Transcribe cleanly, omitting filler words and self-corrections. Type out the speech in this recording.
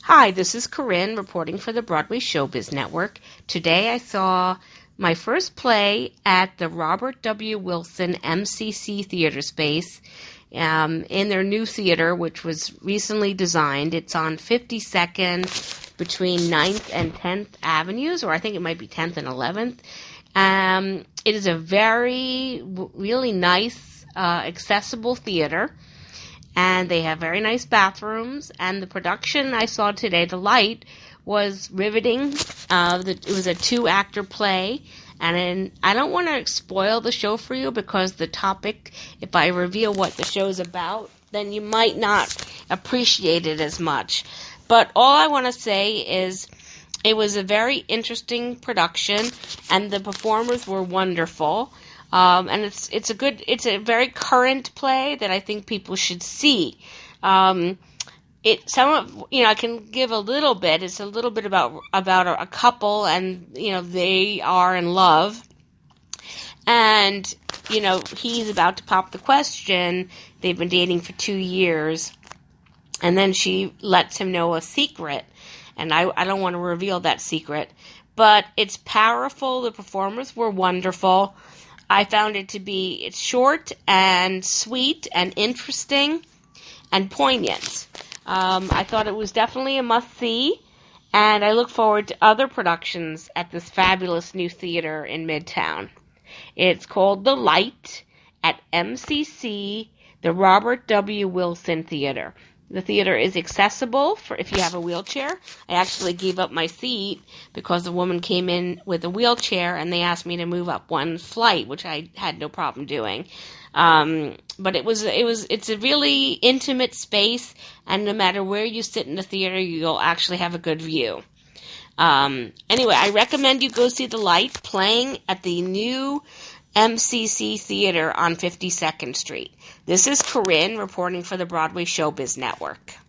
Hi, this is Corinne reporting for the Broadway Showbiz Network. Today I saw my first play at the Robert W. Wilson MCC Theater Space in their new theater, which was recently designed. It's on 52nd between 9th and 10th Avenues, or I think it might be 10th and 11th. It is a really nice, accessible theater. And they have very nice bathrooms. And the production I saw today, The Light, was riveting. It was a 2-actor play. And I don't want to spoil the show for you because the topic, if I reveal what the show's about, then you might not appreciate it as much. But all I want to say is it was a very interesting production, and the performers were wonderful. And it's a very current play that I think people should see. I can give a little bit. It's a little bit about a couple, and they are in love, and he's about to pop the question. They've been dating for 2 years, and then she lets him know a secret, and I don't want to reveal that secret, but it's powerful. The performers were wonderful. I found it to be it's short and sweet and interesting and poignant. I thought it was definitely a must-see, and I look forward to other productions at this fabulous new theater in Midtown. It's called The Light at MCC, the Robert W. Wilson Theater. The theater is accessible for if you have a wheelchair. I actually gave up my seat because a woman came in with a wheelchair and they asked me to move up one flight, which I had no problem doing. But it's a really intimate space, and no matter where you sit in the theater, you'll actually have a good view. Anyway, I recommend you go see The Light playing at the new MCC Theater on 52nd Street. This is Corinne reporting for the Broadway Showbiz Network.